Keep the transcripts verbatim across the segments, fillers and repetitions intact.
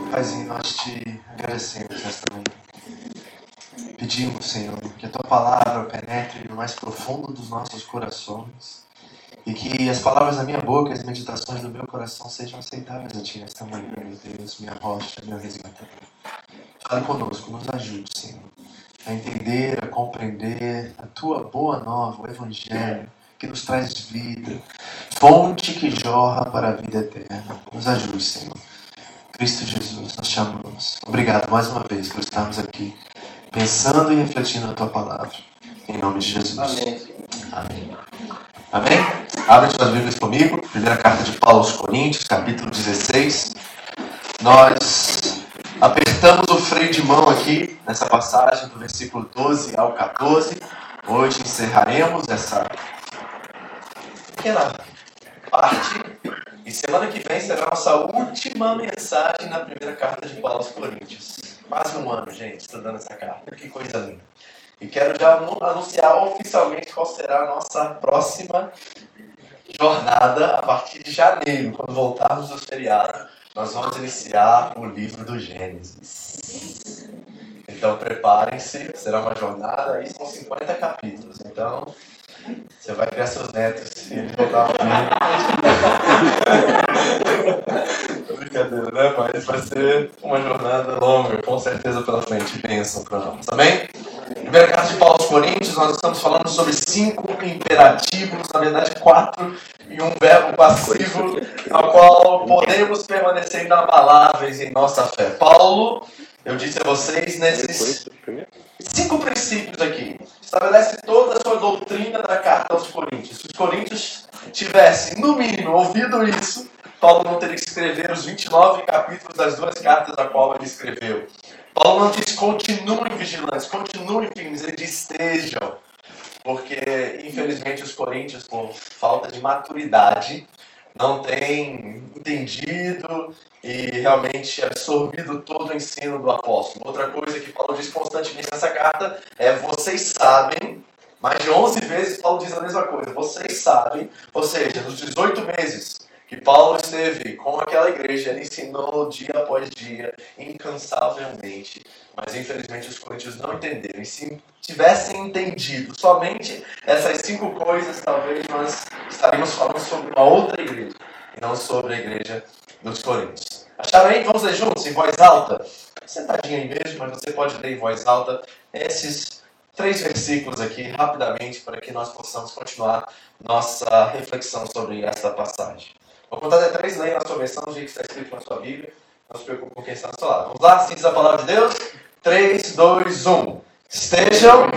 Paizinho, nós te agradecemos nesta manhã. Pedimos, Senhor, que a Tua palavra penetre no mais profundo dos nossos corações e que as palavras da minha boca e as meditações do meu coração sejam aceitáveis a Ti nesta manhã, meu Deus, minha rocha, meu resgatador. Fale conosco, nos ajude, Senhor, a entender, a compreender a Tua boa nova, o Evangelho, que nos traz vida, fonte que jorra para a vida eterna. Nos ajude, Senhor. Cristo Jesus, nós te amamos. Obrigado mais uma vez por estarmos aqui, pensando e refletindo na Tua palavra. Em nome de Jesus. Amém. Amém. Amém? Abre suas Bíblias comigo. Primeira carta de Paulo aos Coríntios, capítulo dezesseis. Nós apertamos o freio de mão aqui, nessa passagem, do versículo doze ao quatorze. Hoje encerraremos essa pequena parte. E semana que vem será a nossa última mensagem na primeira carta de Paulo aos Coríntios. Quase um ano, gente, estudando essa carta. Que coisa linda. E quero já anunciar oficialmente qual será a nossa próxima jornada a partir de janeiro, quando voltarmos dos feriados. Nós vamos iniciar o livro do Gênesis. Então preparem-se, será uma jornada, aí são cinquenta capítulos. Então você vai criar seus netos e eles vão dar uma brincadeira, né? Mas vai ser uma jornada longa, com certeza pela frente. Bênção para nós, amém? Primeira carta de Paulo aos Coríntios, nós estamos falando sobre cinco imperativos, na verdade quatro, e um verbo passivo, ao qual podemos permanecer inabaláveis em nossa fé. Paulo, eu disse a vocês, nesses cinco princípios aqui, estabelece toda a sua doutrina da carta aos Coríntios. Se os Coríntios tivessem, no mínimo, ouvido isso, Paulo não teria que escrever os vinte e nove capítulos das duas cartas a qual ele escreveu. Paulo não diz continuem vigilantes, continuem firmes, ele diz estejam. Porque, infelizmente, os coríntios, por falta de maturidade, não têm entendido e realmente absorvido todo o ensino do apóstolo. Outra coisa que Paulo diz constantemente nessa carta é: vocês sabem, mais de onze vezes Paulo diz a mesma coisa, vocês sabem, ou seja, nos dezoito meses que Paulo esteve com aquela igreja, ele ensinou dia após dia, incansavelmente. Mas infelizmente os coríntios não entenderam. E se tivessem entendido somente essas cinco coisas, talvez nós estaríamos falando sobre uma outra igreja, e não sobre a igreja dos coríntios. Acharam aí? Vamos ler juntos, em voz alta? Sentadinho aí mesmo, mas você pode ler em voz alta esses três versículos aqui, rapidamente, para que nós possamos continuar nossa reflexão sobre essa passagem. Vou contar até três, leia na sua versão, do jeito que está escrito na sua Bíblia. Não se preocupe com quem está do seu lado. Vamos lá? Assim diz a palavra de Deus. três, dois, um. Estejam.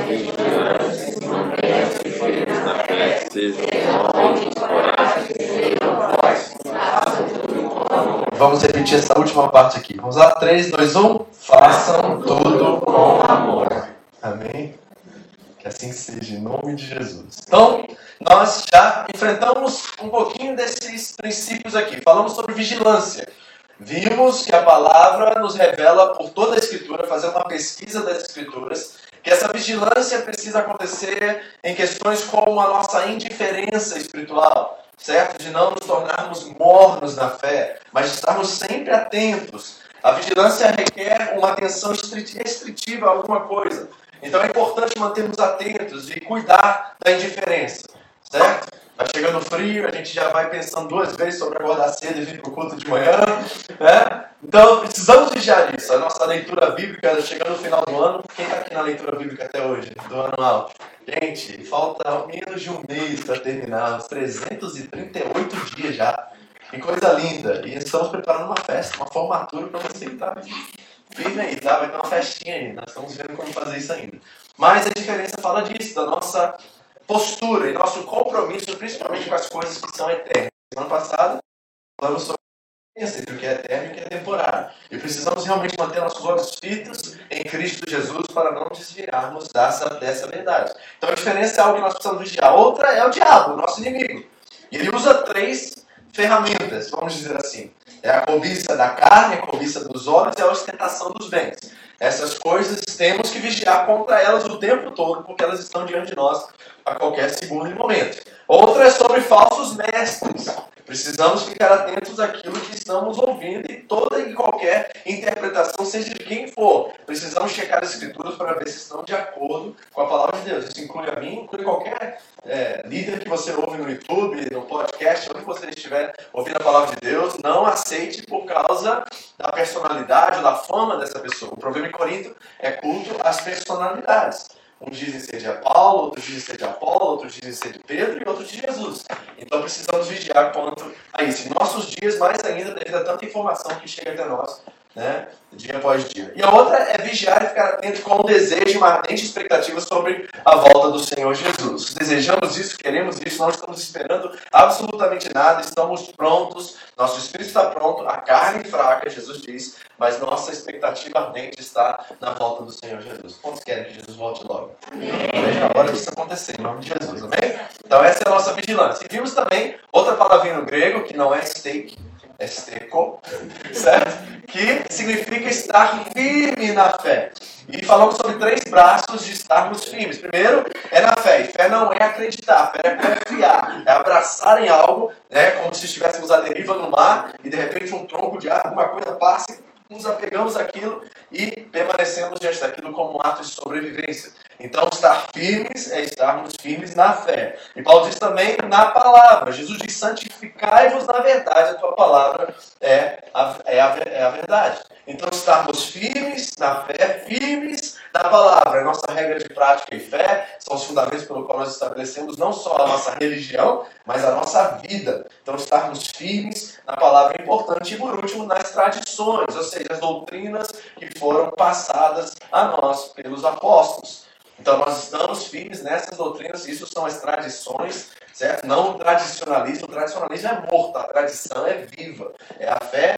Vamos repetir essa última parte aqui. Vamos lá? três, dois, um. Façam tudo com amor. Amém? Que assim seja, em nome de Jesus. Então, nós já enfrentamos um pouquinho desses princípios aqui. Falamos sobre vigilância. Vimos que a palavra nos revela por toda a Escritura, fazendo uma pesquisa das Escrituras, que essa vigilância precisa acontecer em questões como a nossa indiferença espiritual, certo? De não nos tornarmos mornos na fé, mas de estarmos sempre atentos. A vigilância requer uma atenção restritiva a alguma coisa. Então é importante mantermos atentos e cuidar da indiferença, certo? Vai chegando frio, a gente já vai pensando duas vezes sobre acordar cedo e vir para o culto de manhã, né? Então precisamos vigiar isso. A nossa leitura bíblica, chegando no final do ano, quem está aqui na leitura bíblica até hoje, do anual? Gente, falta menos de um mês para terminar, uns trezentos e trinta e oito dias já. Que coisa linda! E estamos preparando uma festa, uma formatura para você que está firme aí, tá? Vai ter uma festinha aí, nós estamos vendo como fazer isso ainda. Mas a diferença fala disso, da nossa postura e nosso compromisso, principalmente com as coisas que são eternas. Semana passada, falamos sobre o que é eterno e o que é temporário. E precisamos realmente manter nossos olhos fitos em Cristo Jesus para não desviarmos dessa, dessa verdade. Então a diferença é algo que nós precisamos vigiar. Outra é o diabo, o nosso inimigo. E ele usa três ferramentas, vamos dizer assim. É a cobiça da carne, a cobiça dos olhos e a ostentação dos bens. Essas coisas temos que vigiar contra elas o tempo todo, porque elas estão diante de nós a qualquer segundo e momento. Outra é sobre falsos mestres. Precisamos ficar atentos àquilo que estamos ouvindo e toda e qualquer interpretação, seja de quem for. Precisamos checar as escrituras para ver se estão de acordo com a palavra de Deus. Isso inclui a mim, inclui qualquer é, líder que você ouve no YouTube, no podcast, onde você estiver ouvindo a palavra de Deus. Não aceite por causa da personalidade ou da fama dessa pessoa. O problema em Corinto é culto às personalidades. Uns dizem ser de Paulo, outros dizem ser de Apolo, outros dizem ser de Pedro e outros de Jesus. Então precisamos vigiar quanto a isso. Em nossos dias, mais ainda, devido a tanta informação que chega até nós, né, dia após dia. E a outra é vigiar e ficar atento com o desejo e uma ardente expectativa sobre a volta do Senhor Jesus. Desejamos isso, queremos isso, não estamos esperando absolutamente nada, estamos prontos, nosso espírito está pronto, a carne fraca, Jesus diz, mas nossa expectativa ardente está na volta do Senhor Jesus. Quantos querem que Jesus volte logo? Amém. A hora disso acontecer, em nome de Jesus, amém? Então essa é a nossa vigilância. E vimos também outra palavrinha no grego, que não é steak, é steco, certo? Que significa estar firme na fé. E falamos sobre três braços de estarmos firmes. Primeiro é na fé. E fé não é acreditar, fé é confiar. É abraçar em algo, né, como se estivéssemos à deriva no mar e de repente um tronco de árvore, alguma coisa passa e nos apegamos àquilo e permanecemos diante daquilo como um ato de sobrevivência. Então, estar firmes é estarmos firmes na fé. E Paulo diz também na palavra. Jesus diz, santificai-vos na verdade. A tua palavra é a, é, a, é a verdade. Então, estarmos firmes na fé, firmes na palavra. A nossa regra de prática e fé são os fundamentos pelo qual nós estabelecemos não só a nossa religião, mas a nossa vida. Então, estarmos firmes na palavra é importante. E, por último, nas tradições, ou seja, as doutrinas que foram passadas a nós pelos apóstolos. Então, nós estamos firmes nessas doutrinas, isso são as tradições, certo? Não o tradicionalismo, o tradicionalismo é morto, a tradição é viva, é a fé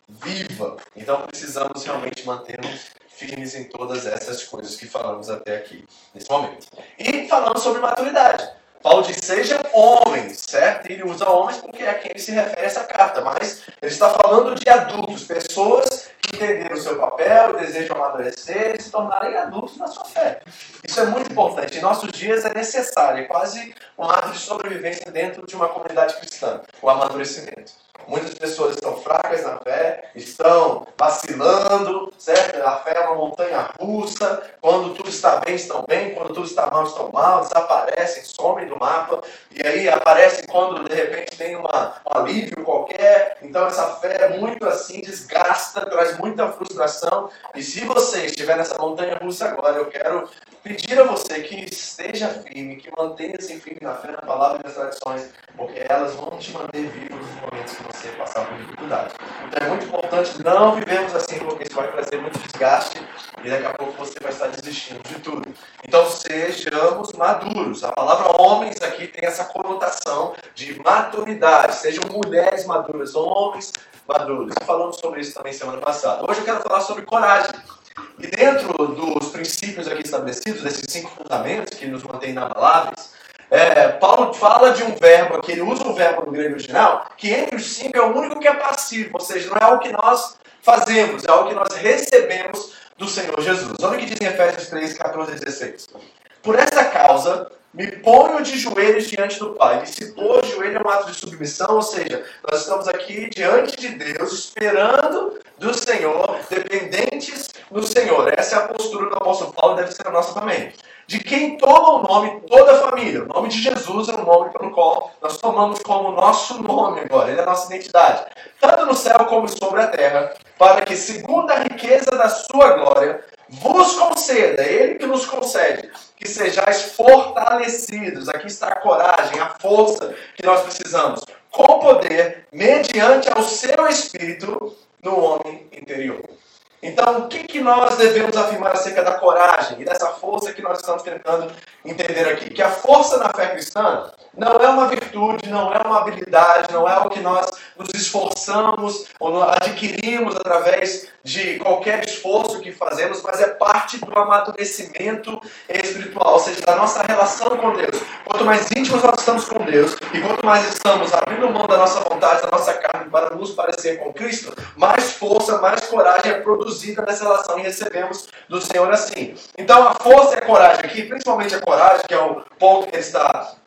viva. Então, precisamos realmente manter-nos firmes em todas essas coisas que falamos até aqui, nesse momento. E falamos sobre maturidade. Paulo diz, sejam homens, certo? Ele usa homens porque é a quem ele se refere essa carta, mas ele está falando de adultos, pessoas que entenderam o seu papel e desejam amadurecer e se tornarem adultos na sua fé. Isso é muito importante. Em nossos dias é necessário, é quase um ato de sobrevivência dentro de uma comunidade cristã, o amadurecimento. Muitas pessoas estão fracas na fé, estão vacilando, certo? A fé é uma montanha russa. Quando tudo está bem, estão bem. Quando tudo está mal, estão mal. Desaparecem, somem do mapa. E aí aparecem quando, de repente, tem uma, um alívio qualquer. Então, essa fé é muito assim, desgasta, traz muita frustração. E se você estiver nessa montanha russa agora, eu quero pedir a você que esteja firme, que mantenha-se firme na fé, na palavra e nas tradições, porque elas vão te manter vivo nos momentos que você passar por dificuldade. Então é muito importante não vivermos assim, porque isso vai trazer muito desgaste e daqui a pouco você vai estar desistindo de tudo. Então sejamos maduros. A palavra homens aqui tem essa conotação de maturidade. Sejam mulheres maduras, homens maduros. Falamos sobre isso também semana passada. Hoje eu quero falar sobre coragem. E dentro dos princípios aqui estabelecidos, desses cinco fundamentos que nos mantêm inabaláveis, é, Paulo fala de um verbo aqui, ele usa um verbo no grego original, que entre os cinco é o único que é passivo, ou seja, não é algo que nós fazemos, é algo que nós recebemos do Senhor Jesus. Olha o que diz em Efésios três, catorze e dezesseis. Por essa causa, me ponho de joelhos diante do Pai. E se pôr de joelho é um ato de submissão, ou seja, nós estamos aqui diante de Deus, esperando do Senhor, dependentes do Senhor. Essa é a postura do apóstolo Paulo e deve ser a nossa também. De quem toma o nome toda a família. O nome de Jesus é o nome pelo qual nós tomamos como nosso nome agora. Ele é a nossa identidade. Tanto no céu como sobre a terra, para que, segundo a riqueza da sua glória, vos conceda, é Ele que nos concede, que sejais fortalecidos. Aqui está a coragem, a força que nós precisamos, com poder, mediante ao seu Espírito, no homem interior. Então, o que, que nós devemos afirmar acerca da coragem e dessa força que nós estamos tentando entender aqui? Que a força na fé cristã não é uma virtude, não é uma habilidade, não é algo que nós nos esforçamos ou adquirimos através de qualquer esforço que fazemos, mas é parte do amadurecimento espiritual, ou seja, da nossa relação com Deus. Quanto mais íntimos nós estamos com Deus e quanto mais estamos abrindo mão da nossa vontade, da nossa carne para nos parecer com Cristo, mais força, mais coragem é produzida nessa relação e recebemos do Senhor assim. Então a força e a coragem aqui, principalmente a coragem, que é o ponto que ele está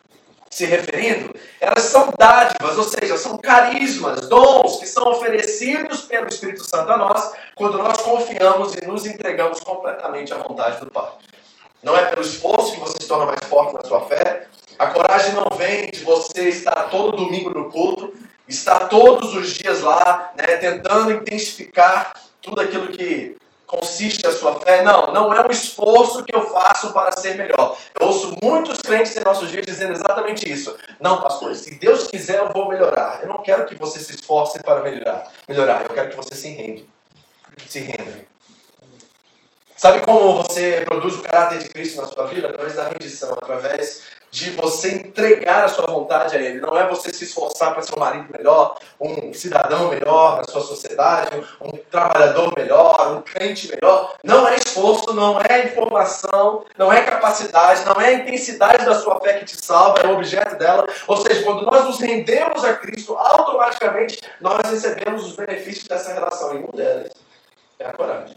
se referindo, elas são dádivas, ou seja, são carismas, dons que são oferecidos pelo Espírito Santo a nós quando nós confiamos e nos entregamos completamente à vontade do Pai. Não é pelo esforço que você se torna mais forte na sua fé. A coragem não vem de você estar todo domingo no culto, estar todos os dias lá, né, tentando intensificar tudo aquilo que consiste a sua fé. Não, não é um esforço que eu faço para ser melhor. Eu ouço muitos crentes em nossos dias dizendo exatamente isso. Não, pastor, se Deus quiser eu vou melhorar. Eu não quero que você se esforce para melhorar. melhorar. Eu quero que você se rende. Se renda. Sabe como você produz o caráter de Cristo na sua vida? Através da rendição, através de você entregar a sua vontade a Ele. Não é você se esforçar para ser um marido melhor, um cidadão melhor na sua sociedade, um trabalhador melhor, um crente melhor. Não é esforço, não é informação, não é capacidade, não é a intensidade da sua fé que te salva, é o objeto dela. Ou seja, quando nós nos rendemos a Cristo, automaticamente nós recebemos os benefícios dessa relação. E um deles é a coragem.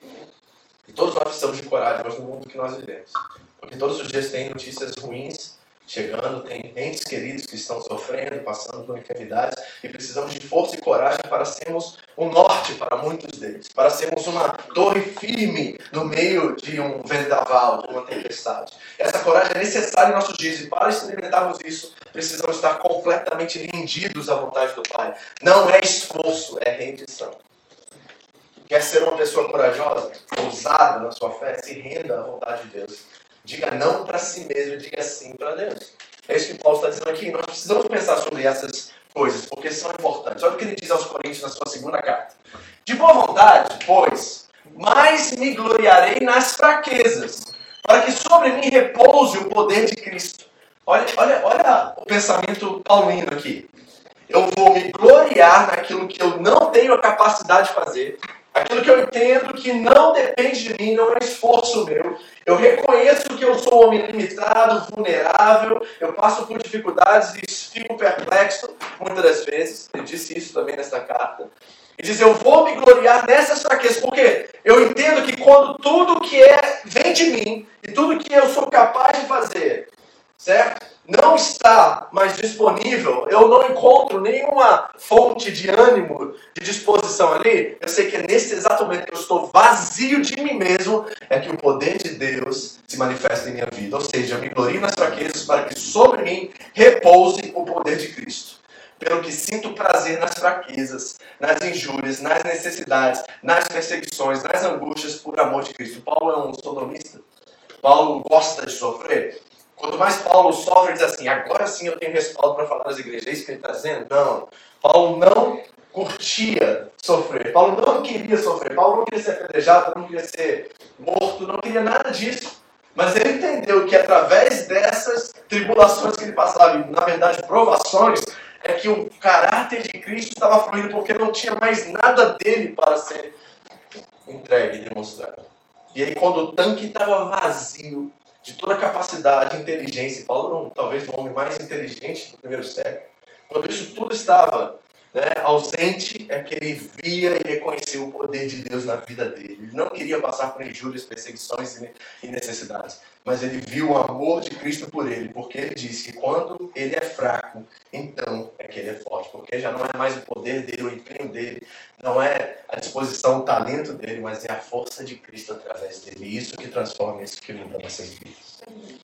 E todos nós precisamos de coragem no mundo que nós vivemos. Porque todos os dias tem notícias ruins chegando, tem entes queridos que estão sofrendo, passando por enfermidades, e precisamos de força e coragem para sermos um norte para muitos deles, para sermos uma torre firme no meio de um vendaval, de uma tempestade. Essa coragem é necessária em nossos dias, e para experimentarmos isso, precisamos estar completamente rendidos à vontade do Pai. Não é esforço, é rendição. Quer ser uma pessoa corajosa, ousada na sua fé, se renda à vontade de Deus. Diga não para si mesmo e diga sim para Deus. É isso que Paulo está dizendo aqui. Nós precisamos pensar sobre essas coisas, porque são importantes. Olha o que ele diz aos Coríntios na sua segunda carta. De boa vontade, pois, mais me gloriarei nas fraquezas, para que sobre mim repouse o poder de Cristo. Olha, olha, olha o pensamento paulino aqui. Eu vou me gloriar naquilo que eu não tenho a capacidade de fazer, aquilo que eu entendo que não depende de mim, não é esforço meu. Eu reconheço que eu sou um homem limitado, vulnerável, eu passo por dificuldades e fico perplexo muitas das vezes. Ele disse isso também nesta carta. E diz, eu vou me gloriar nessas fraquezas, porque eu entendo que quando tudo que é vem de mim, e tudo que eu sou capaz de fazer, certo? Não está mais disponível, eu não encontro nenhuma fonte de ânimo, de disposição ali, eu sei que é nesse exato momento que eu estou vazio de mim mesmo, é que o poder de Deus se manifesta em minha vida. Ou seja, eu me glorio nas fraquezas para que sobre mim repouse o poder de Cristo. Pelo que sinto prazer nas fraquezas, nas injúrias, nas necessidades, nas perseguições, nas angústias por amor de Cristo. Paulo é um sodomista. Paulo gosta de sofrer. Quanto mais Paulo sofre, ele diz assim, agora sim eu tenho respaldo para falar das igrejas. É isso que ele está dizendo? Não. Paulo não curtia sofrer. Paulo não queria sofrer. Paulo não queria ser apedrejado, não queria ser morto, não queria nada disso. Mas ele entendeu que através dessas tribulações que ele passava, e na verdade provações, é que o caráter de Cristo estava fluindo, porque não tinha mais nada dele para ser entregue e demonstrado. E aí quando o tanque estava vazio, de toda a capacidade, inteligência. Paulo era um, talvez o homem mais inteligente do primeiro século. Quando isso tudo estava, né, ausente, é que ele via e reconhecia o poder de Deus na vida dele. Ele não queria passar por injúrias, perseguições e necessidades. Mas ele viu o amor de Cristo por ele, porque ele disse que quando ele é fraco, então é que ele é forte. Porque já não é mais o poder dele, o empenho dele, não é a disposição, o talento dele, mas é a força de Cristo através dele. E isso que transforma, isso que muda nossas vidas.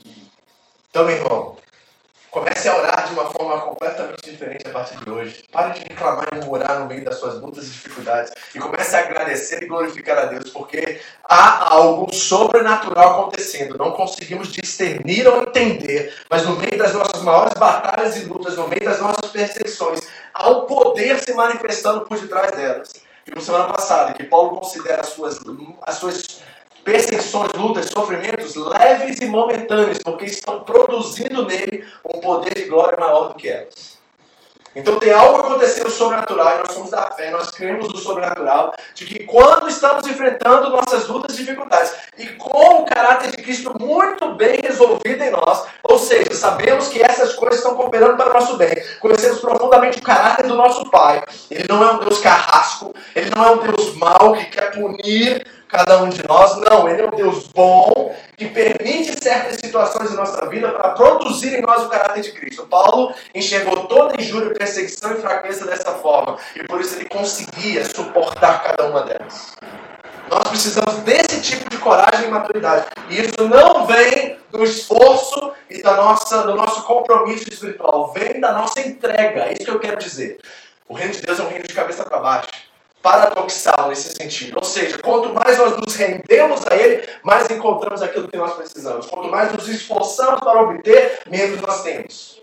Então, meu irmão, comece a orar de uma forma completamente diferente a partir de hoje. Pare de reclamar e murmurar no meio das suas lutas e dificuldades. E comece a agradecer e glorificar a Deus, porque há algo sobrenatural acontecendo. Não conseguimos discernir ou entender, mas no meio das nossas maiores batalhas e lutas, no meio das nossas perseguições, há um poder se manifestando por detrás delas. Vimos semana passada que Paulo considera as suas, as suas perseguições, lutas, sofrimentos leves e momentâneos, porque estão produzindo nele um poder de glória maior do que elas. Então tem algo acontecendo sobrenatural, e nós somos da fé, nós cremos no sobrenatural, de que quando estamos enfrentando nossas lutas e dificuldades, e com o caráter de Cristo muito bem resolvido em nós, ou seja, sabemos que essas coisas estão cooperando para o nosso bem, conhecemos profundamente o caráter do nosso Pai. Ele não é um Deus carrasco, Ele não é um Deus mau que quer punir cada um de nós. Não, Ele é um Deus bom, que permite certas situações em nossa vida para produzir em nós o caráter de Cristo. Paulo enxergou toda injúria, perseguição e fraqueza dessa forma, e por isso ele conseguia suportar cada uma delas. Nós precisamos desse tipo de coragem e maturidade. E isso não vem do esforço e da nossa, do nosso compromisso espiritual. Vem da nossa entrega. É isso que eu quero dizer. O reino de Deus é um reino de cabeça para baixo. Paradoxal nesse sentido. Ou seja, quanto mais nós nos rendemos a Ele, mais encontramos aquilo que nós precisamos. Quanto mais nos esforçamos para obter, menos nós temos.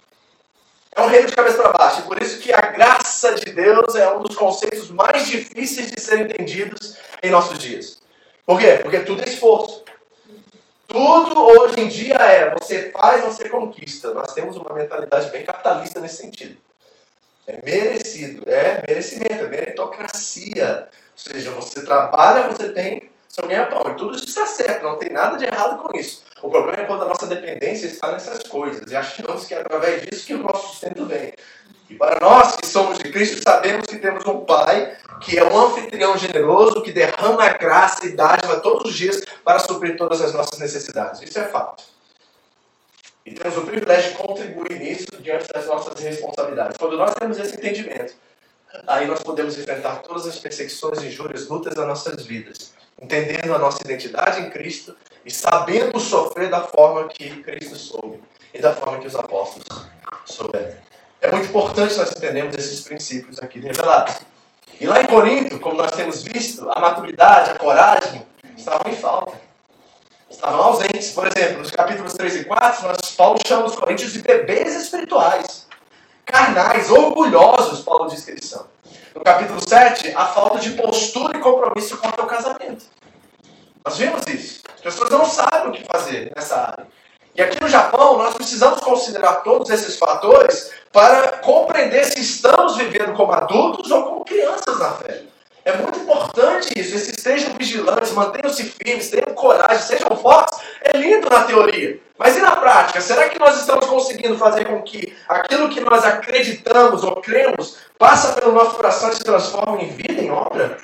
É um reino de cabeça para baixo. E por isso que a graça de Deus é um dos conceitos mais difíceis de serem entendidos em nossos dias. Por quê? Porque tudo é esforço. Tudo hoje em dia é você faz, você conquista. Nós temos uma mentalidade bem capitalista nesse sentido. É merecido, é merecimento, é meritocracia. Ou seja, você trabalha, você tem seu ganha-pão. E tudo isso está certo, não tem nada de errado com isso. O problema é quando a nossa dependência está nessas coisas. E achamos que é através disso que o nosso sustento vem. E para nós que somos de Cristo, sabemos que temos um Pai que é um anfitrião generoso, que derrama a graça e dádiva todos os dias para suprir todas as nossas necessidades. Isso é fato. E temos o privilégio de contribuir nisso diante das nossas responsabilidades. Quando nós temos esse entendimento, aí nós podemos enfrentar todas as perseguições, injúrias, lutas das nossas vidas, entendendo a nossa identidade em Cristo e sabendo sofrer da forma que Cristo soube e da forma que os apóstolos souberam. É muito importante nós entendermos esses princípios aqui revelados. E lá em Corinto, como nós temos visto, a maturidade, a coragem estavam em falta. Estavam ausentes. Por exemplo, nos capítulos três e quatro, nós, Paulo chama os coríntios de bebês espirituais. Carnais, orgulhosos, Paulo diz que eles são. No capítulo sete, a falta de postura e compromisso quanto ao casamento. Nós vimos isso. As pessoas não sabem o que fazer nessa área. E aqui no Japão, nós precisamos considerar todos esses fatores para compreender se estamos vivendo como adultos ou como crianças na fé. É muito importante isso. Esses estejam vigilantes, mantenham-se firmes, tenham coragem, sejam fortes. É lindo na teoria. Mas e na prática? Será que nós estamos conseguindo fazer com que aquilo que nós acreditamos ou cremos passa pelo nosso coração e se transforma em vida, em obra?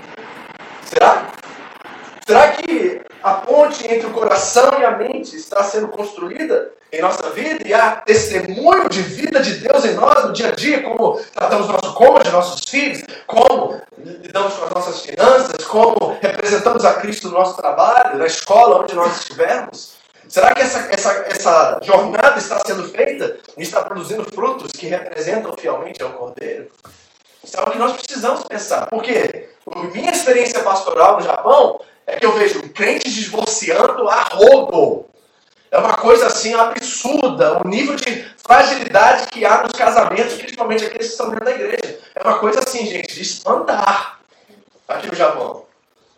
Será? Será que a ponte entre o coração e a mente está sendo construída em nossa vida e há testemunho de vida de Deus em nós no dia a dia, como tratamos nosso cônjuge, nossos filhos, como lidamos com as nossas finanças, como representamos a Cristo no nosso trabalho, na escola, onde nós estivermos? Será que essa, essa, essa jornada está sendo feita e está produzindo frutos que representam fielmente ao Cordeiro? Isso é o que nós precisamos pensar. Por quê? Minha experiência pastoral no Japão é que eu vejo crentes divorciando a rodo. É uma coisa assim absurda, o nível de fragilidade que há nos casamentos, principalmente aqueles que estão dentro da igreja. É uma coisa assim, gente, de espantar aqui no Japão.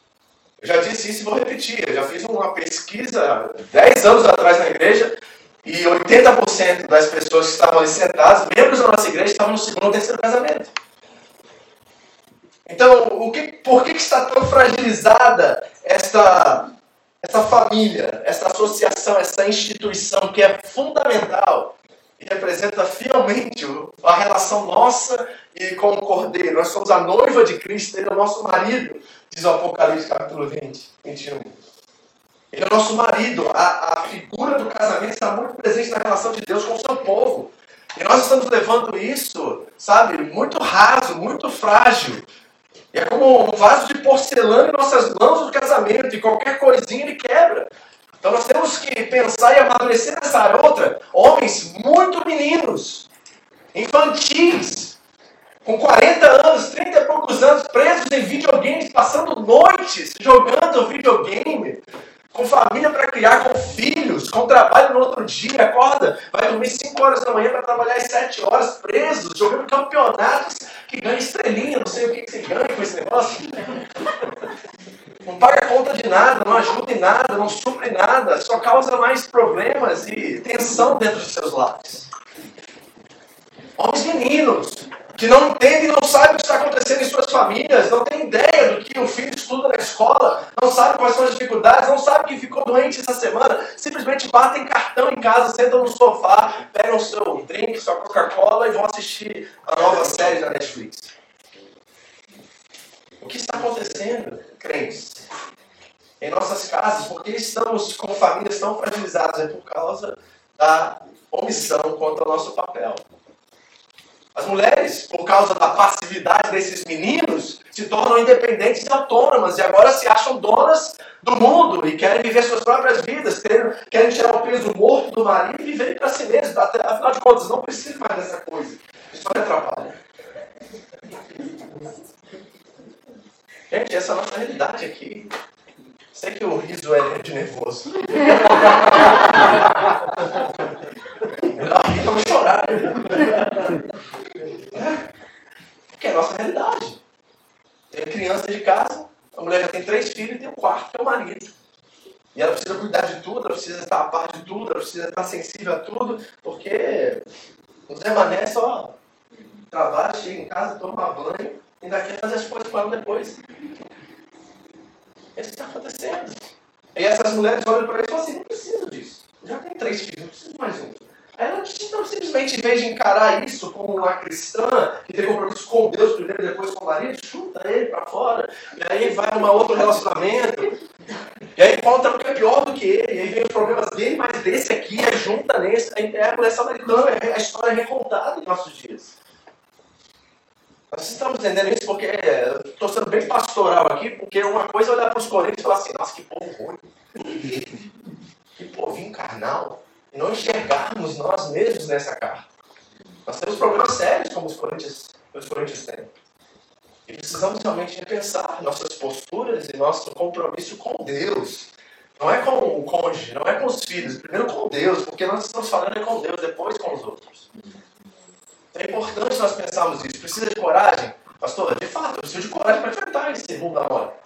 Eu já disse isso e vou repetir. Eu já fiz uma pesquisa dez anos atrás na igreja e oitenta por cento das pessoas que estavam ali sentadas, membros da nossa igreja, estavam no segundo ou terceiro casamento. Então, o que, por que, que está tão fragilizada essa, essa família, essa associação, essa instituição que é fundamental e representa fielmente a relação nossa e com o Cordeiro? Nós somos a noiva de Cristo, Ele é o nosso marido, diz o Apocalipse capítulo vinte, vinte e um. Ele é o nosso marido. A, a figura do casamento está muito presente na relação de Deus com o seu povo. E nós estamos levando isso, sabe, muito raso, muito frágil. E é como um vaso de porcelana em nossas mãos do casamento, e qualquer coisinha ele quebra. Então nós temos que pensar e amadurecer nessa área. Outra, homens muito meninos, infantis, com quarenta anos, trinta e poucos anos, presos em videogames, passando noites jogando videogame, com família para criar, com filhos, com trabalho no outro dia, acorda, vai dormir cinco horas da manhã para trabalhar às sete horas, presos, jogando campeonatos que ganha estrelinha, não sei o que, que você ganha com esse negócio. Não paga conta de nada, não ajuda em nada, não supre nada, só causa mais problemas e tensão dentro de seus lares. Homens meninos, que não entendem, não sabem o que está acontecendo em suas famílias, não têm ideia do que o filho estuda na escola, não sabem quais são as dificuldades, não sabem que ficou doente essa semana, simplesmente batem cartão em casa, sentam no sofá, pegam o seu drink, sua Coca-Cola e vão assistir a nova série da Netflix. O que está acontecendo, crentes? em nossas casas, porque estamos com famílias tão fragilizadas, é por causa da omissão quanto ao nosso papel. As mulheres, por causa da passividade desses meninos, se tornam independentes e autônomas, e agora se acham donas do mundo, e querem viver suas próprias vidas, querem, querem tirar o peso morto do marido e viverem para si mesmos. Afinal de contas, não precisa mais dessa coisa. Isso só me atrapalha. Gente, essa é a nossa realidade aqui. Sei que o riso é de nervoso. Melhor rir pra não chorar. Porque é a nossa realidade. Tem criança de casa, a mulher já tem três filhos e tem um quarto, que é o marido. E ela precisa cuidar de tudo, ela precisa estar a par de tudo, ela precisa estar sensível a tudo, porque o Zé Mané só trabalha, chega em casa, toma banho e ainda quer fazer as coisas com ela depois. É isso que está acontecendo. E essas mulheres olham para ele e falam assim, não preciso disso. Eu já tenho três filhos, não preciso mais um. Aí ela não simplesmente, em vez de encarar isso como uma cristã, que tem compromisso com Deus primeiro e depois com o marido, chuta ele para fora. E aí vai num outro relacionamento. E aí encontra o que é pior do que ele. E aí vem os problemas dele, mas desse aqui, aí junta nesse. Aí é a mulher samaritana, a história é recontada em nossos dias. Nós estamos entendendo isso porque estou sendo bem pastoral aqui, porque uma coisa é olhar para os coríntios e falar assim, nossa, que povo ruim. Que povinho carnal. E não enxergarmos nós mesmos nessa carta. Nós temos problemas sérios como os coríntios, os coríntios têm. E precisamos realmente repensar nossas posturas e nosso compromisso com Deus. Não é com o cônjuge, não é com os filhos, primeiro com Deus, porque nós estamos falando é com Deus, depois com os outros. É importante nós pensarmos isso. Precisa de coragem? Pastor, de fato, eu preciso de coragem para enfrentar esse mundo da hora.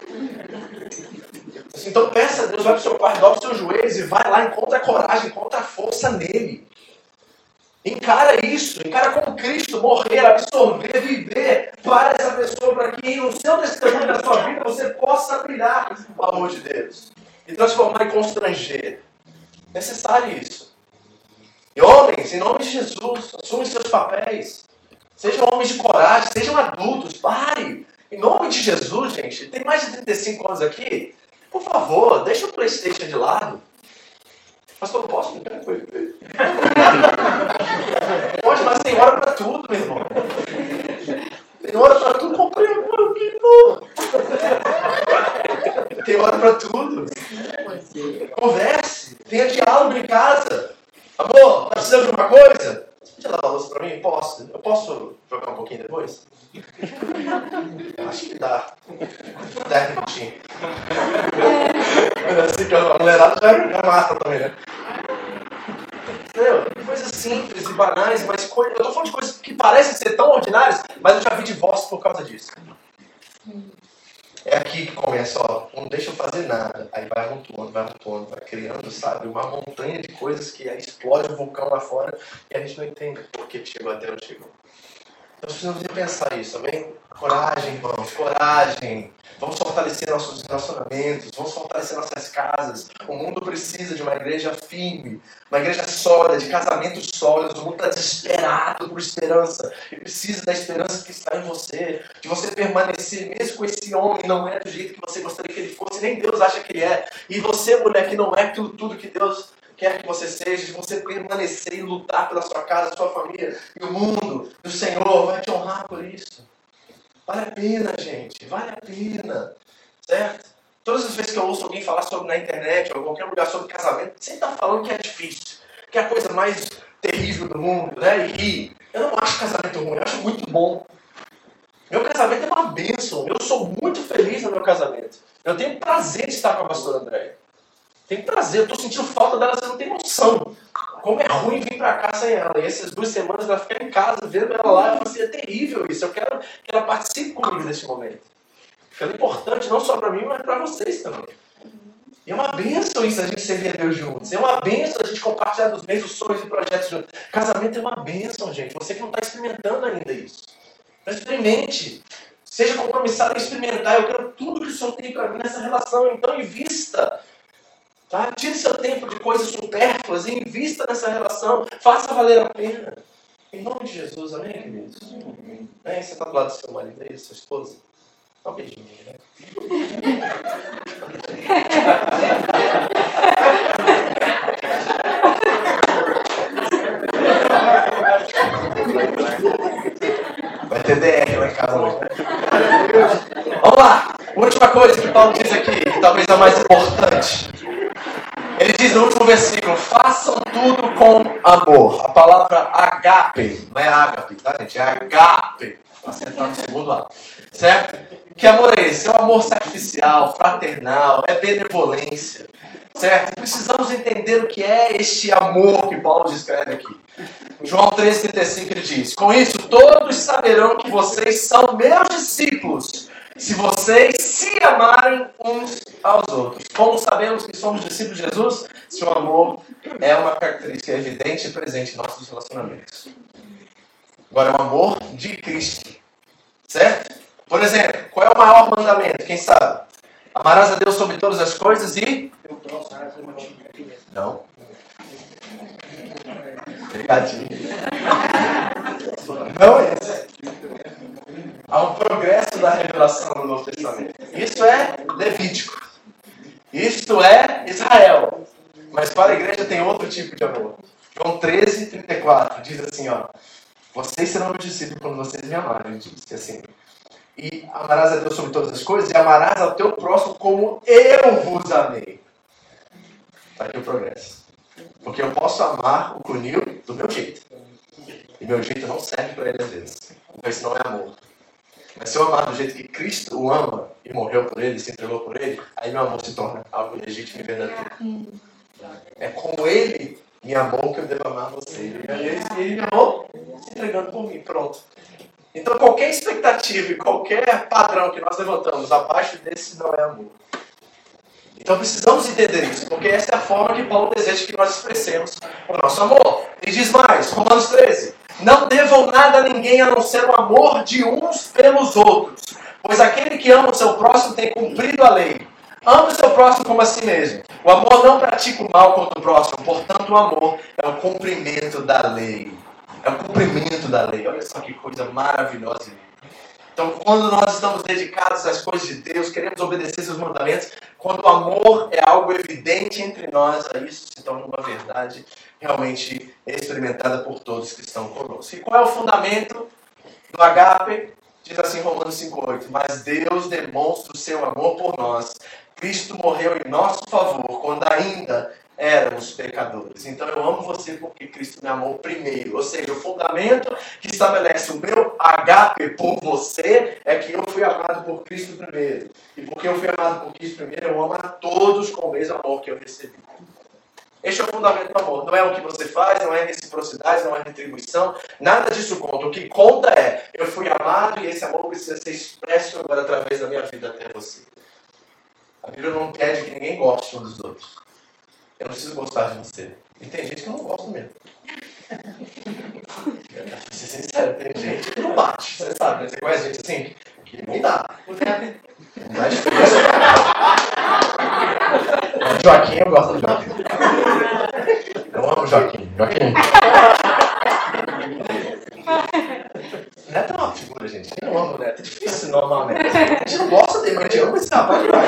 Então peça a Deus, vai para o seu quarto, dobra os seus joelhos e vai lá, encontra a coragem, encontra a força nele. Encara isso, encara como Cristo, morrer, absorver, viver para essa pessoa, para que no seu testemunho da sua vida você possa brilhar o amor de Deus. E transformar e constranger. Necessário isso. E homens, em nome de Jesus, assumem seus papéis. Sejam homens de coragem, sejam adultos, pare. Em nome de Jesus, gente, tem mais de trinta e cinco anos aqui? Por favor, deixa o PlayStation de lado. Pastor, não posso brincar com ele? Pode, mas tem hora para tudo, meu irmão. Tem hora para tudo, comprei agora, que novo. Tem hora para tudo. Converse, tenha diálogo em casa. Amor, tá precisando de alguma coisa? Você podia lavar a louça pra mim? Posso? Eu posso jogar um pouquinho depois? Acho que dá. dez minutinhos. Assim que a mulherada já, já mata também, né? Entendeu? Coisas simples e banais, mas coisa, eu tô falando de coisas que parecem ser tão ordinárias, mas eu já vi divórcio por causa disso. É aqui que começa, ó, não deixa eu fazer nada. Aí vai amontoando, vai amontoando, vai criando, sabe, uma montanha de coisas que aí explode o vulcão lá fora e a gente não entende por que chegou até onde chegou. Então precisamos repensar isso, amém? Coragem, irmãos, coragem. Vamos fortalecer nossos relacionamentos, vamos fortalecer nossas casas. O mundo precisa de uma igreja firme, uma igreja sólida, de casamentos sólidos. O mundo está desesperado por esperança. E precisa da esperança que está em você, de você permanecer, mesmo com esse homem, não é do jeito que você gostaria que ele fosse, nem Deus acha que ele é. E você, mulher, que não é aquilo tudo que Deus quer que você seja, de você permanecer e lutar pela sua casa, sua família e o mundo. E o Senhor vai te honrar por isso. Vale a pena, gente. Vale a pena. Certo? Todas as vezes que eu ouço alguém falar sobre na internet ou em qualquer lugar sobre casamento, sempre está falando que é difícil, que é a coisa mais terrível do mundo, né? E eu não acho casamento ruim, eu acho muito bom. Meu casamento é uma bênção. Eu sou muito feliz no meu casamento. Eu tenho prazer de estar com a pastora Andréia. Tenho prazer. Eu estou sentindo falta dela, você não tem noção. Como é ruim vir para cá sem ela. E essas duas semanas ela fica em casa, vendo ela lá, eu falo assim, é terrível isso. Eu quero que ela participe comigo nesse momento. Ela é importante não só para mim, mas para vocês também. E é uma bênção isso, a gente servir a Deus juntos. É uma bênção a gente compartilhar dos mesmos sonhos e projetos juntos. Casamento é uma bênção, gente. Você que não está experimentando ainda isso. Então experimente. Seja compromissado em experimentar. Eu quero tudo que o Senhor tem para mim nessa relação. Então invista. Tá? Tire seu tempo de coisas supérfluas e invista nessa relação. Faça valer a pena. Em nome de Jesus, amém, queridos? Amém. É, você está do lado do seu marido aí, sua esposa? Dá um beijinho, né? Última coisa que Paulo diz aqui, que talvez é a mais importante. Ele diz no último versículo, façam tudo com amor. A palavra agape, não é ágape, tá gente? É agape. Para sentar no segundo lado. Certo? Que amor é esse? É um amor sacrificial, fraternal, é benevolência. Certo? Precisamos entender o que é este amor que Paulo descreve aqui. Em João treze, trinta e cinco ele diz, com isso todos saberão que vocês são meus discípulos, se vocês se amarem uns aos outros. Como sabemos que somos discípulos de Jesus? Se o amor é uma característica evidente e presente em nossos relacionamentos. Agora, é o amor de Cristo. Certo? Por exemplo, qual é o maior mandamento? Quem sabe? Amarás a Deus sobre todas as coisas e... Não. Obrigadinho. Não é esse. Há um progresso da revelação no Novo Testamento. Isso é Levítico. Isto é Israel. Mas para a igreja tem outro tipo de amor. João treze, trinta e quatro diz assim, ó. Vocês serão meus discípulos quando vocês me amarem. Diz assim. E amarás a Deus sobre todas as coisas e amarás ao teu próximo como eu vos amei. Está aqui o progresso. Porque eu posso amar o Cunil do meu jeito. E meu jeito não serve para ele às vezes. Então isso não é amor. Mas se eu amar do jeito que Cristo o ama e morreu por ele, se entregou por ele, aí meu amor se torna algo legítimo e verdadeiro. É como ele me amou que eu devo amar você. E ele me amou se entregando por mim. Pronto. Então qualquer expectativa e qualquer padrão que nós levantamos abaixo desse não é amor. Então precisamos entender isso, porque essa é a forma que Paulo deseja que nós expressemos o nosso amor. Ele diz mais, Romanos treze, não devam nada a ninguém a não ser o amor de uns pelos outros, pois aquele que ama o seu próximo tem cumprido a lei. Ame o seu próximo como a si mesmo. O amor não pratica o mal contra o próximo, portanto o amor é o cumprimento da lei. É o cumprimento da lei. Olha só que coisa maravilhosa. Então, quando nós estamos dedicados às coisas de Deus, queremos obedecer seus mandamentos, quando o amor é algo evidente entre nós, aí isso se torna uma verdade realmente experimentada por todos que estão conosco. E qual é o fundamento do agape? Diz assim Romanos cinco, oito. Mas Deus demonstra o seu amor por nós. Cristo morreu em nosso favor, quando ainda éramos pecadores. Então eu amo você porque Cristo me amou primeiro. Ou seja, o fundamento que estabelece o meu agape por você é que eu fui amado por Cristo primeiro. E porque eu fui amado por Cristo primeiro, eu amo a todos com o mesmo amor que eu recebi. Este é o fundamento do amor. Não é o que você faz, não é reciprocidade, não é retribuição. Nada disso conta. O que conta é, eu fui amado e esse amor precisa ser expresso agora através da minha vida até você. A Bíblia não pede que ninguém goste um dos outros. Eu não preciso gostar de você. E tem gente que eu não gosto mesmo. Pra ser sincero, tem gente que não bate. Você sabe, né? Você conhece gente assim? Que não dá. Não dá difícil. Joaquim, eu gosto do Joaquim. Eu amo o Joaquim. Joaquim. Neto é uma figura, gente. Eu não amo o Neto. É difícil normalmente. A gente não gosta dele, mas a gente ama esse rapaz demais.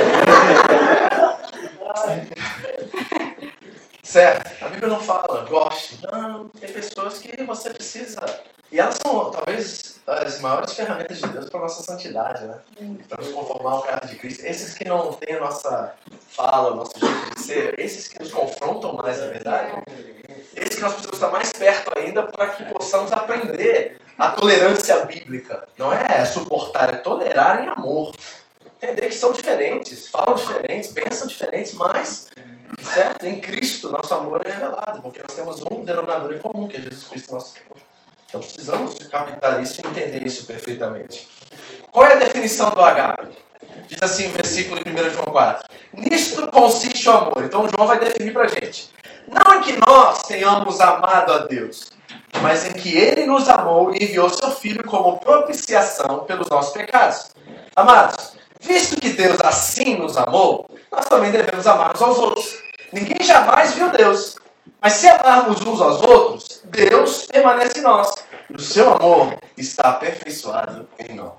Certo? A Bíblia não fala, goste. Não, tem pessoas que você precisa. E elas são, talvez, as maiores ferramentas de Deus para a nossa santidade, né? Para nos conformar ao caráter de Cristo. Esses que não têm a nossa fala, o nosso jeito de ser, esses que nos confrontam mais, na verdade. Esses que nós precisamos estar mais perto ainda para que possamos aprender a tolerância bíblica. Não é suportar, é tolerar em amor. Entender que são diferentes, falam diferentes, pensam diferentes, mas... Certo? Em Cristo, nosso amor é revelado, porque nós temos um denominador em comum, que é Jesus Cristo, nosso Senhor. Então precisamos captar isso e entender isso perfeitamente. Qual é a definição do agape? Diz assim o versículo em primeiro João quatro. Nisto consiste o amor. Então João vai definir para a gente. Não em que nós tenhamos amado a Deus, mas em que Ele nos amou e enviou seu Filho como propiciação pelos nossos pecados. Amados, visto que Deus assim nos amou, nós também devemos amar uns aos outros. Ninguém jamais viu Deus. Mas se amarmos uns aos outros, Deus permanece em nós. E o seu amor está aperfeiçoado em nós.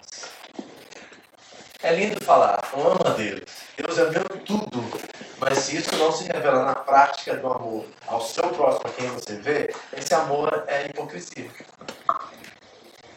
É lindo falar, eu amo a Deus. Deus é meu tudo. Mas se isso não se revela na prática do amor ao seu próximo, a quem você vê, esse amor é hipocrisia.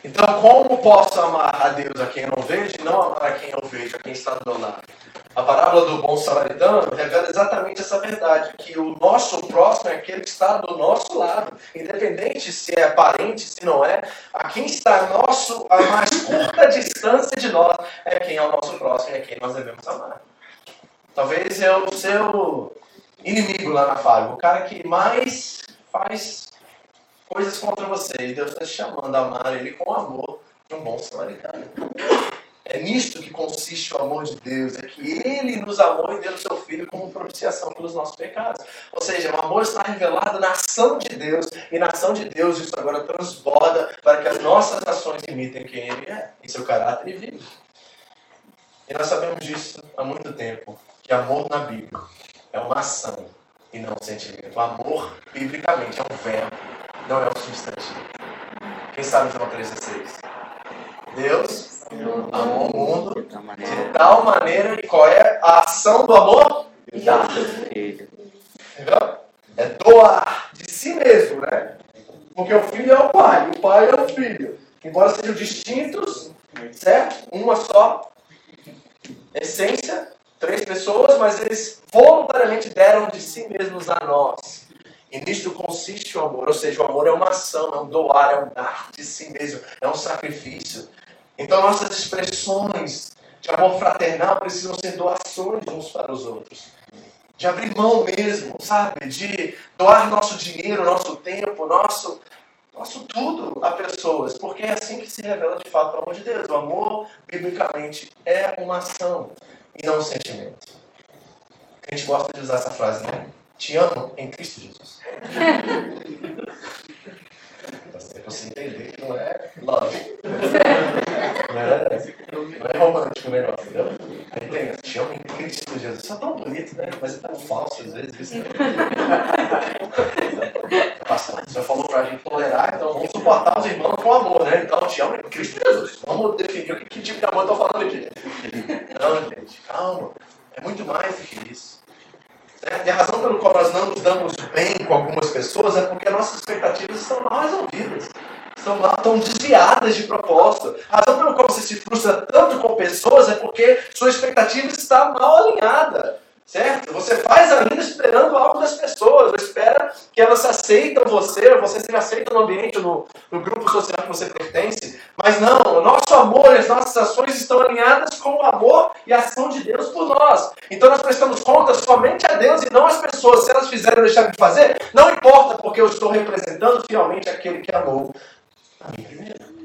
Então, como posso amar a Deus a quem eu não vejo e não amar a quem eu vejo, a quem está do meu lado? A parábola do bom samaritano revela exatamente essa verdade, que o nosso próximo é aquele que está do nosso lado. Independente se é parente, se não é, a quem está a, nosso, a mais curta distância de nós é quem é o nosso próximo e é quem nós devemos amar. Talvez é o seu inimigo lá na fábrica, o cara que mais faz coisas contra você, e Deus está te chamando a amar ele com o amor de um bom samaritano. É nisto que consiste o amor de Deus, é que Ele nos amou e deu o seu Filho como propiciação pelos nossos pecados. Ou seja, o amor está revelado na ação de Deus, e na ação de Deus isso agora transborda para que as nossas ações imitem quem Ele é, em seu caráter e vida. E nós sabemos disso há muito tempo, que amor na Bíblia é uma ação e não um sentimento. O amor, biblicamente, é um verbo, não é um substantivo. Quem sabe João três dezesseis? Deus amou o mundo de tal maneira, e qual é a ação do amor? Dar. Entendeu? É doar de si mesmo, né? Porque o filho é o pai, o pai é o filho. Embora sejam distintos, certo? Uma só essência, três pessoas, mas eles voluntariamente deram de si mesmos a nós. E nisto consiste o amor, ou seja, o amor é uma ação, é um doar, é um dar de si mesmo, é um sacrifício. Então nossas expressões de amor fraternal precisam ser doações uns para os outros. De abrir mão mesmo, sabe? De doar nosso dinheiro, nosso tempo, nosso, nosso tudo a pessoas. Porque é assim que se revela de fato o amor de Deus. O amor, biblicamente, é uma ação e não um sentimento. A gente gosta de usar essa frase, né? Te amo em Cristo Jesus. Para você entender que não é love. Não é, não é romântico o negócio, entendeu? Aí tem, te amo em Cristo Jesus. Isso é tão bonito, né? Mas é tão falso às vezes. Isso, né? Pastor, o senhor falou pra gente tolerar, então vamos suportar os irmãos com amor, né? Então, te amo em Cristo Jesus. Vamos definir o que, que tipo de amor eu estou falando aqui. Não, gente, calma. É muito mais do que isso. E a razão pela qual nós não nos damos bem com algumas pessoas é porque nossas expectativas estão mal resolvidas. Estão, lá, estão desviadas de propósito. A razão pela qual você se frustra tanto com pessoas é porque sua expectativa está mal alinhada. Certo? Você faz ainda esperando algo das pessoas. Você espera que elas aceitem você, você seja aceito no ambiente, no, no grupo social que você pertence. Mas não, o nosso amor e as nossas ações estão alinhadas com o amor e a ação de Deus por nós. Então nós prestamos contas somente a Deus e não às pessoas. Se elas fizerem ou deixarem de fazer, não importa, porque eu estou representando fielmente aquele que amou a mim primeiro.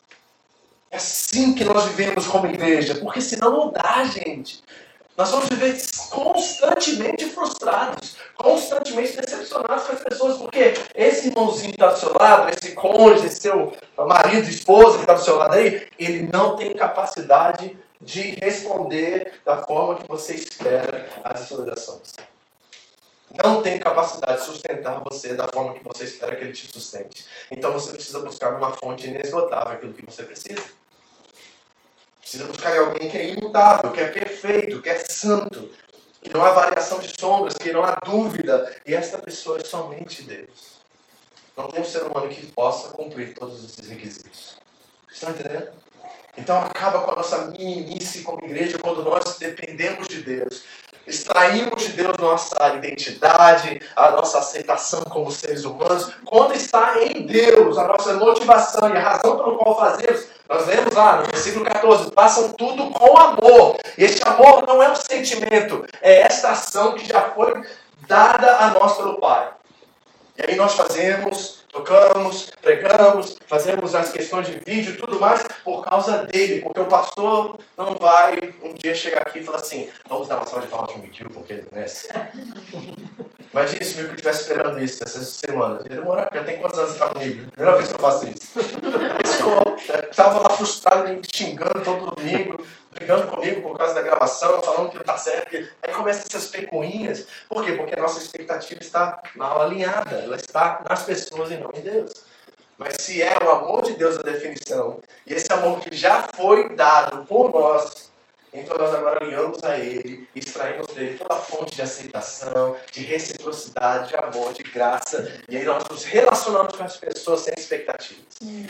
É assim que nós vivemos como igreja, porque senão não dá, gente. Nós vamos viver constantemente frustrados, constantemente decepcionados com as pessoas, porque esse irmãozinho que está do seu lado, esse cônjuge, esse seu marido, esposa que está do seu lado aí, ele não tem capacidade de responder da forma que você espera às suas orações. Não tem capacidade de sustentar você da forma que você espera que ele te sustente. Então você precisa buscar uma fonte inesgotável aquilo que você precisa. Precisa buscar em alguém que é imutável, que é perfeito, que é santo, que não há variação de sombras, que não há dúvida. E esta pessoa é somente Deus. Não tem um ser humano que possa cumprir todos esses requisitos. Estão entendendo? Então acaba com a nossa meninice como igreja quando nós dependemos de Deus. Extraímos de Deus nossa identidade, a nossa aceitação como seres humanos. Quando está em Deus, a nossa motivação e a razão pelo qual fazemos, nós lemos lá no versículo catorze, façam tudo com amor. E este amor não é um sentimento, é esta ação que já foi dada a nós pelo Pai. E aí nós fazemos, tocamos, pregamos, fazemos as questões de vídeo e tudo mais por causa dele. Porque o pastor não vai um dia chegar aqui e falar assim, vamos dar uma salva de palmas para o Miquel, porque ele merece. Imagina se o Miquel estivesse esperando isso essas semanas. Ele demora, já tem quantos anos que está comigo? Primeira vez que eu faço isso. Ele estava lá frustrado, me xingando todo domingo, brigando comigo por causa da gravação, falando que não está certo. Aí começam essas pecuinhas. Por quê? Porque a nossa expectativa está mal alinhada. Ela está nas pessoas e não em Deus. Mas se é o amor de Deus a definição, e esse amor que já foi dado por nós, então nós agora alinhamos a Ele, extraímos dele toda a fonte de aceitação, de reciprocidade, de amor, de graça, e aí nós nos relacionamos com as pessoas sem expectativas.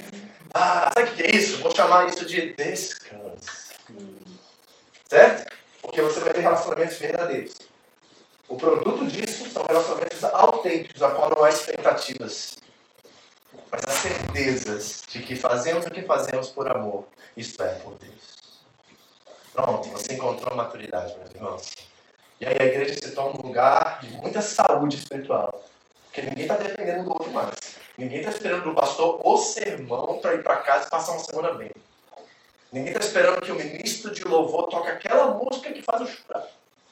Ah, sabe o que é isso? Vou chamar isso de descanso. Certo? Porque você vai ter relacionamentos verdadeiros. O produto disso são relacionamentos autênticos, a qual não há expectativas. Mas há certezas de que fazemos o que fazemos por amor. Isto é, por Deus. Pronto, você encontrou maturidade, meus irmãos. E aí a igreja se torna um lugar de muita saúde espiritual. Porque ninguém está dependendo do outro mais. Ninguém está esperando do pastor o sermão para ir para casa e passar uma semana bem. Ninguém está esperando que o ministro de louvor toque aquela música que faz o chorar.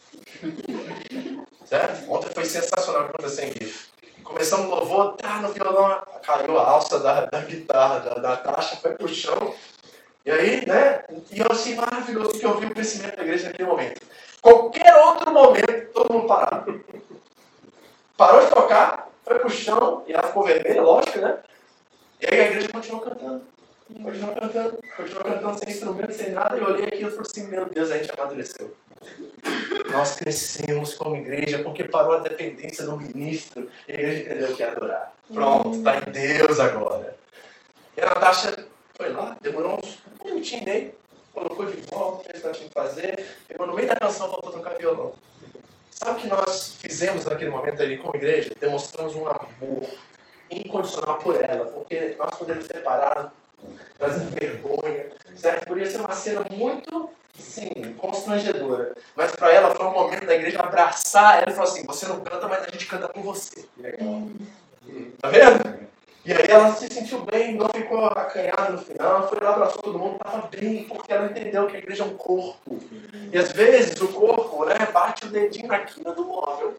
Certo? Ontem foi sensacional o que aconteceu aqui. Começamos o louvor, tá no violão, caiu a alça da, da guitarra, da, da taxa, foi pro chão. E aí, né? E eu assim, maravilhoso que eu vi o crescimento da igreja naquele momento. Qualquer outro momento, todo mundo parado. Parou de tocar, foi pro chão, e ela ficou vermelha, lógico, né? E aí a igreja continuou cantando. Continuou cantando, continuou cantando sem instrumento, sem nada. E eu olhei aquilo e falei assim, meu Deus, a gente amadureceu. Nós crescemos como igreja porque parou a dependência do ministro e a igreja entendeu que é adorar. Pronto, está em Deus agora. E a Natasha foi lá, demorou uns minutinhos aí, colocou de volta, fez o que ela tinha que fazer, e no meio da canção voltou a tocar violão. Sabe o que nós fizemos naquele momento ali como igreja? Demonstramos um amor incondicional por ela, porque nós podemos separar, trazendo vergonha, certo? Poderia ser uma cena muito, sim, constrangedora. Mas para ela foi um momento da igreja abraçar ela e falar assim, você não canta, mas a gente canta por você. Legal. Tá vendo? E aí ela se sentiu bem, não ficou acanhada no final, foi lá, abraçou todo mundo, estava bem, porque ela entendeu que a igreja é um corpo. E às vezes o corpo, né, bate o dedinho na quina do móvel.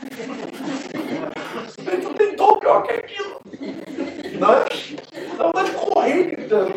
O dedinho pior que aquilo. Não é? Dá vontade de correr gritando.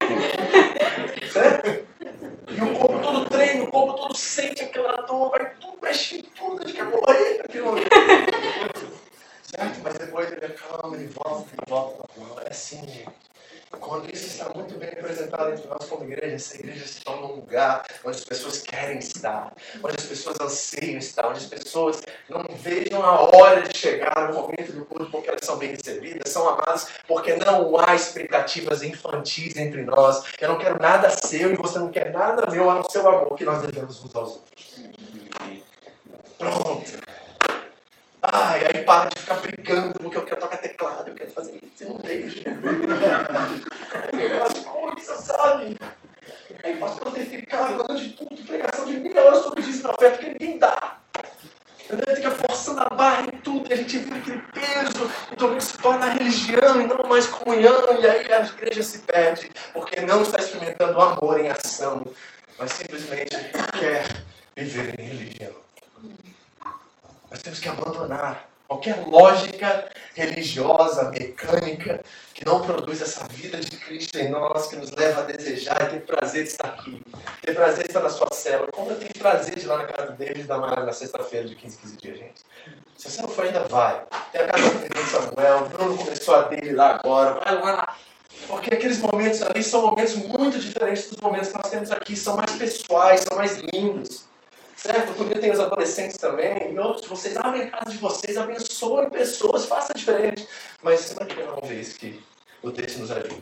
Certo? E o corpo todo treina, o corpo todo sente aquela dor, vai tudo, mexe em tudo, a gente quer morrer. Aquilo. Certo? Mas depois ele calma, ele volta, ele volta. É assim, gente. Quando isso está muito bem representado entre nós como igreja, essa igreja se torna um lugar onde as pessoas querem estar, onde as pessoas anseiam estar, onde as pessoas não vejam a hora de chegar no momento do culto porque elas são bem recebidas, são amadas, porque não há expectativas infantis entre nós. Eu não quero nada seu e você não quer nada meu, a não ser o amor que nós devemos uns aos outros. Pronto. Ah, e aí para de ficar brigando porque eu quero tocar teclado, eu quero fazer isso, eu não deixo. Aquelas coisas, sabe? Aí pastor tem que ficar falando de tudo, pregação de mil horas sobre isso na fé, porque ninguém dá. Ele fica forçando a barra e tudo, e a gente vê aquele peso, então isso se torna religião e não mais comunhão, e aí a igreja se perde, porque não está experimentando o amor em ação, mas simplesmente quer viver em religião. Nós temos que abandonar qualquer lógica religiosa, mecânica, que não produz essa vida de Cristo em nós, que nos leva a desejar e ter prazer de estar aqui, ter prazer de estar na sua célula. Como eu tenho prazer de ir lá na casa deles da Mara na sexta-feira de quinze, quinze dias, gente. Se você não for ainda, vai. Tem a casa do Samuel, o Bruno começou a dele lá agora, vai lá. Porque aqueles momentos ali são momentos muito diferentes dos momentos que nós temos aqui, são mais pessoais, são mais lindos. Certo? Porque tem os adolescentes também, e outros, vocês abrem a casa de vocês, abençoem pessoas, façam diferente. Mas semana que vem vamos ver isso que o texto nos ajuda.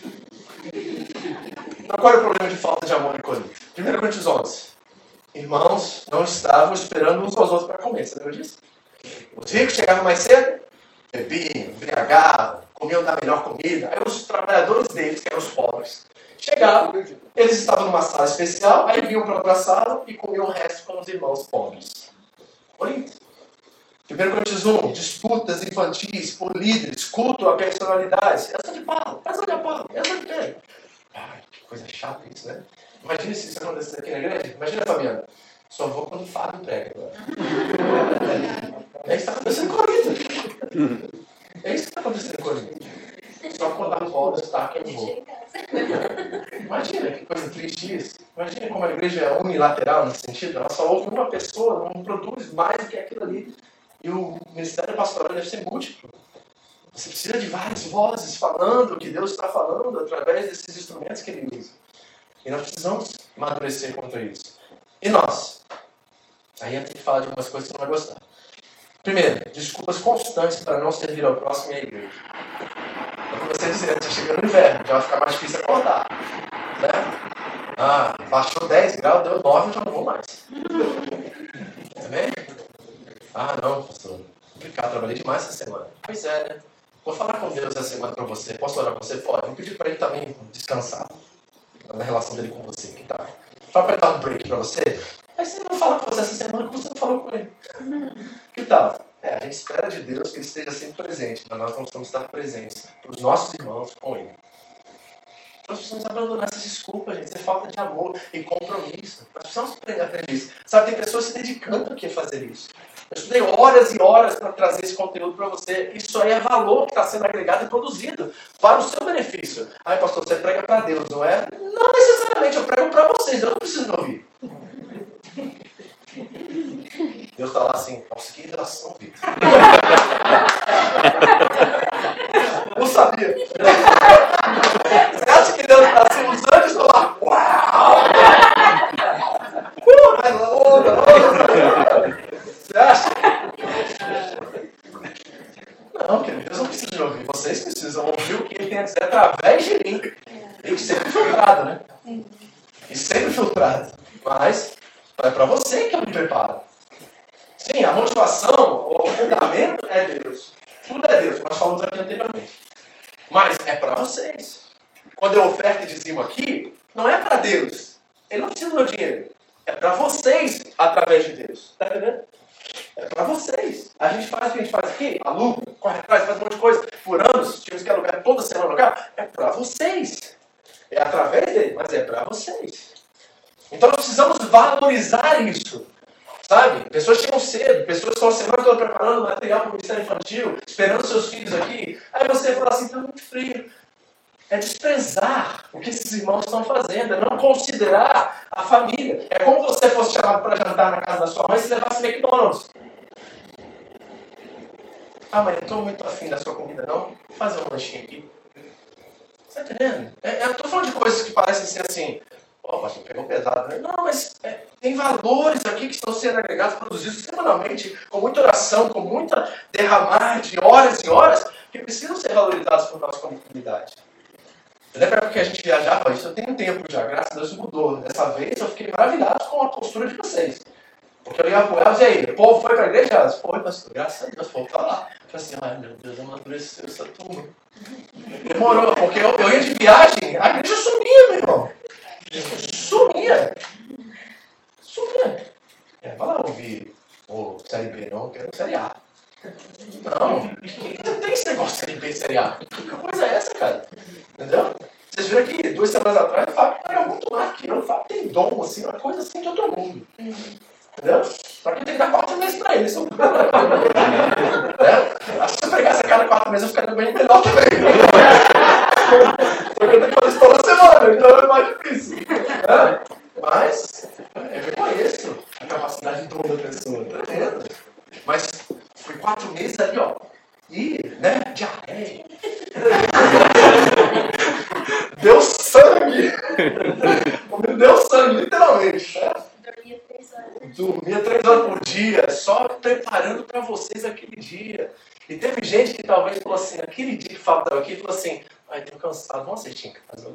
Então, qual é o problema de falta de amor em Corinto? primeiro Coríntios onze. Irmãos não estavam esperando uns aos outros para comer, você lembra disso? Os ricos chegavam mais cedo, bebiam, embriagavam, comiam da melhor comida. Aí os trabalhadores deles, que eram os pobres, chegavam, eles estavam numa sala especial, aí vinham para outra sala e comiam o resto com os irmãos pobres. Corinto. primeiro Coríntios um, disputas infantis por líderes, culto a personalidades. Essa de Paulo, essa de Apolo, essa de quem? Ai, que coisa chata isso, né? Imagina se isso acontecesse aqui na igreja. Imagina, Fabiana. Só vou quando o Fábio prega agora. É isso que está acontecendo em Corinto. É isso que está acontecendo em Corinto. Só quando a Paulo está que eu vou. Imagina que coisa triste isso. Imagina como a igreja é unilateral nesse sentido. Ela só ouve uma pessoa, não produz mais do que aquilo ali. E o ministério pastoral deve ser múltiplo. Você precisa de várias vozes falando o que Deus está falando através desses instrumentos que Ele usa. E nós precisamos amadurecer quanto a isso. E nós? Aí eu tenho que falar de algumas coisas que você não vai gostar. Primeiro, desculpas constantes para não servir ao próximo e à igreja. Eu comecei você dizendo, você chega no inverno, já vai ficar mais difícil acordar. Né? Ah, baixou dez graus, deu nove, eu já não vou mais. Tá vendo? Ah, não, pastor. Complicado, trabalhei demais essa semana. Pois é, né? Vou falar com Deus essa semana para você. Posso orar com você? Pode. Vou pedir para ele também descansar na relação dele com você. Que tal? Só para dar um break para você. Aí você não fala com você essa semana que você não falou com ele. Que tal? É, a gente espera de Deus que ele esteja sempre presente, mas nós não precisamos estar presentes para os nossos irmãos com ele. Nós precisamos abandonar essas desculpas, gente. Isso é falta de amor e compromisso. Nós precisamos aprender isso. Sabe, tem pessoas se dedicando aqui a fazer isso. Eu estudei horas e horas para trazer esse conteúdo para você. Isso aí é valor que está sendo agregado e produzido para o seu benefício. Ai, pastor, você prega para Deus, não é? Não necessariamente, eu prego para vocês. Eu não preciso me ouvir. Deus está lá assim, nossa, que relação, Vitor. Não sabia. Você acha que Deus está assim, os anjos estão lá, uau! Uh, mas outra, outra. Você acha? Não, querido, Deus não precisa de ouvir. Vocês precisam ouvir o que ele tem a dizer através de mim. E sempre filtrado, né? E sempre filtrado. Mas é para você que eu me preparo. Sim, a motivação, o fundamento é Deus. Tudo é Deus, nós falamos aqui anteriormente. Mas é para vocês. Quando eu oferto e dizimo aqui, não é para Deus. Ele não precisa do meu dinheiro. É para vocês, através de Deus. Está entendendo? É para vocês. A gente faz o que a gente faz aqui, aluga, corre atrás, faz um monte de coisa. Por anos, tínhamos que alugar toda semana lugar. É para vocês. É através dele, mas é para vocês. Então nós precisamos valorizar isso. Sabe? Pessoas chegam cedo, pessoas estão a semana toda preparando material para o Ministério Infantil, esperando seus filhos aqui. Aí você fala assim, está muito frio. É desprezar o que esses irmãos estão fazendo, é não considerar a família. É como se você fosse chamado para jantar na casa da sua mãe e se levasse McDonald's. Ah, mas eu estou muito afim da sua comida, não? Vou fazer um lanchinho aqui. Você está entendendo? É, eu estou falando de coisas que parecem ser assim... Ó, oh, pastor, pegou pesado, né? Não, mas é, tem valores aqui que estão sendo agregados, produzidos semanalmente, com muita oração, com muita derramar de horas e horas, que precisam ser valorizados por nós como comunidade. Eu lembro porque a gente viajava, isso eu tenho tempo já, graças a Deus mudou. Dessa vez eu fiquei maravilhado com a postura de vocês. Porque eu ligava com elas e aí, o povo foi para a igreja? Elas, foi, pastor, graças a Deus, o povo está lá. Eu falei assim, ai meu Deus, amadureceu essa turma. Demorou, porque eu, eu ia de viagem, a igreja sumia, meu irmão. Sumia. Sumia. É, vai lá ouvir o Série B, não, eu quero Série A. Não, não tem esse negócio de Série B e Série A. Que coisa é essa, cara? Entendeu? Vocês viram aqui, duas semanas atrás, o Fábio pega muito mais que eu. O Fábio tem dom, assim, uma coisa assim de outro mundo. Entendeu? Só que tem que dar quatro meses pra ele, isso é um problema. Acho que se eu pegasse a cada quatro meses, eu ficaria bem melhor também. Porque eu tenho que fazer isso toda semana, então é mais difícil. É? Mas eu reconheço a capacidade de toda pessoa, tá vendo? Mas foi quatro meses ali, ó. E, né, diarreia. Deu sangue. Deu sangue, literalmente. Né? Dormia três horas. Dormia três horas por dia, só preparando para vocês aquele dia. E teve gente que talvez falou assim, aquele dia que o Fábio estava aqui, falou assim, ai, tô cansado, vamos assistir em casa.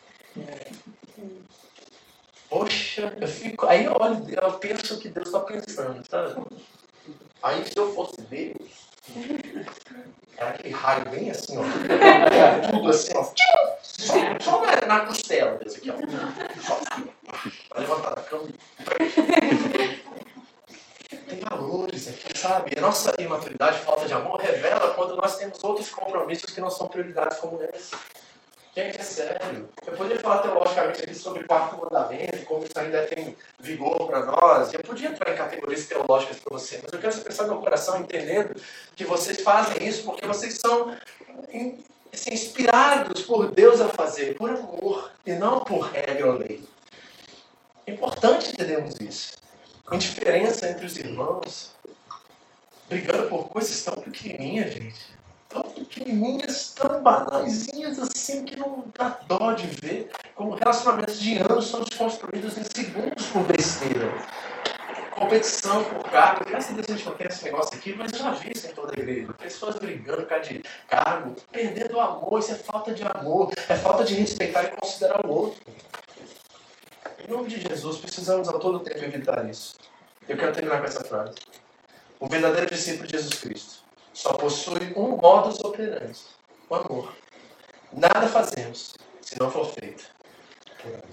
Poxa, eu fico. Aí eu olho, eu penso que Deus está pensando, sabe? Aí se eu fosse Deus, era aquele raio bem assim, ó. Tudo assim, ó. Só, só na, na costela desse aqui, ó. Só assim, pra levantar da cama. Tem valores aqui, sabe? A nossa imaturidade, falta de amor, revela quando nós temos outros compromissos que não são prioridades como esse. Gente, é sério. Eu poderia falar teologicamente aqui sobre o quarto mandamento, como isso ainda tem vigor para nós. Eu podia entrar em categorias teológicas para você, mas eu quero você pensar no meu coração entendendo que vocês fazem isso porque vocês são assim, inspirados por Deus a fazer, por amor, e não por regra ou lei. É importante entendermos isso. Indiferença entre os irmãos, brigando por coisas tão pequenininhas, gente. Tão pequenininhas, tão banaisinhas assim, que não dá dó de ver como relacionamentos de anos são desconstruídos em segundos por besteira. competição por cargo. Graças a Deus a gente não tem esse negócio aqui, mas eu já vi isso em toda a igreja. Pessoas brigando por causa de cargo, perdendo o amor. Isso é falta de amor, é falta de respeitar e considerar o outro. Em nome de Jesus, precisamos a todo tempo evitar isso. Eu quero terminar com essa frase. O verdadeiro discípulo de Jesus Cristo só possui um modus operandi, o amor. Nada fazemos se não for feito por amor.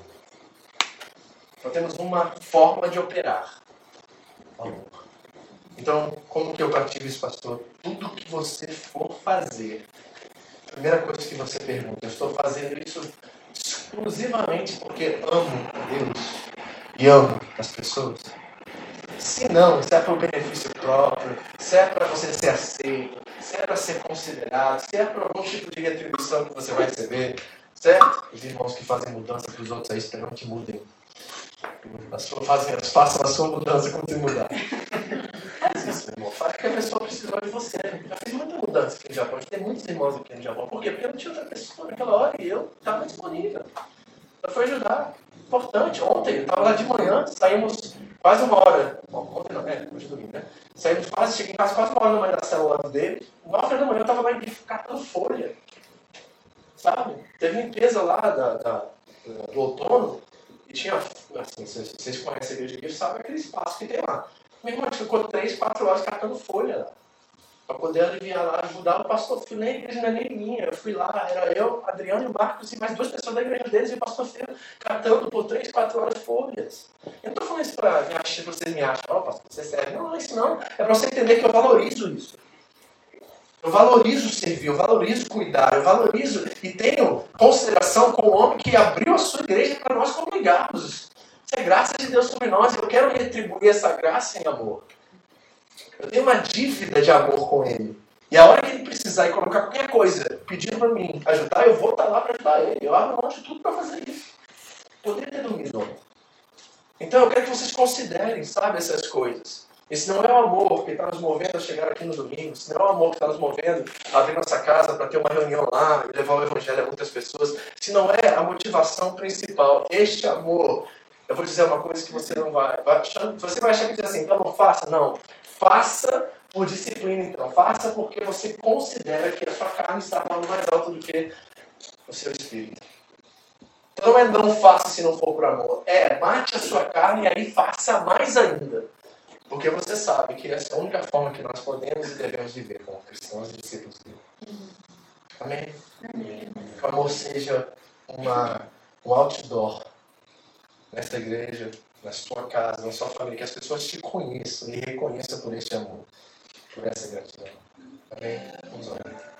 Nós temos uma forma de operar, amor. Então, como que eu pratico isso, pastor? Tudo que você for fazer, a primeira coisa que você pergunta, eu estou fazendo isso exclusivamente porque amo a Deus e amo as pessoas? Se não, se é para o benefício próprio, se é para você ser aceito, se é para ser considerado, se é para algum tipo de retribuição que você vai receber, certo? Os irmãos que fazem mudança para os outros aí, esperam que mudem. Fazem, façam a sua mudança quando você mudar. Faz isso, irmão. Faz que a pessoa precisou de você. Eu já fiz muita mudança aqui no Japão. Tem muitos irmãos aqui no Japão. Por quê? Porque não tinha outra pessoa naquela hora e eu estava disponível. Então foi ajudar. Importante. Ontem, eu estava lá de manhã, saímos quase uma hora. Bom, ontem não, é, hoje é domingo, né? Saímos quase, cheguei em casa quase uma hora da manhã da célula dele. Nove da manhã eu estava lá catando folha. Sabe? Teve limpeza lá da, da, do outono. E tinha, assim, vocês, vocês conhecem a igreja aqui, sabem aquele espaço que tem lá. Meu irmão, a gente ficou três, quatro horas catando folha lá. Para poder aliviar lá, ajudar o pastor Filho. Nem a igreja não é nem minha. Eu fui lá, era eu, Adriano e o Marcos e mais duas pessoas da igreja deles e o pastor Filho catando por três, quatro horas folhas. Eu não estou falando isso para que vocês me acham, ó, oh, pastor, você serve. Não, não é isso não. É para você entender que eu valorizo isso. Eu valorizo servir, eu valorizo cuidar, eu valorizo e tenho consideração com o homem que abriu a sua igreja para nós congregarmos. Isso é graça de Deus sobre nós e eu quero retribuir essa graça em amor. Eu tenho uma dívida de amor com ele. E a hora que ele precisar e colocar qualquer coisa pedindo para mim ajudar, eu vou estar lá para ajudar ele. Eu abro mão de tudo para fazer isso. Poderia ter dormido ontem. Então eu quero que vocês considerem, sabe, essas coisas. Esse não é o amor que está nos movendo a chegar aqui no domingo. Esse não é o amor que está nos movendo a abrir nossa casa para ter uma reunião lá e levar o evangelho a muitas pessoas. Se não é a motivação principal, este amor, eu vou dizer uma coisa que você não vai... vai você vai achar que diz assim, então não faça. Não. Faça por disciplina, então. Faça porque você considera que a sua carne está falando mais alto do que o seu espírito. Então não é não faça se não for por amor. É, mate a sua carne e aí faça mais ainda. Porque você sabe que essa é a única forma que nós podemos e devemos viver como cristãos e discípulos dele. Amém? Amém? Que o amor seja uma, um outdoor nessa igreja, na sua casa, na sua família, que as pessoas te conheçam e reconheçam por este amor, por essa gratidão. Amém? Vamos orar.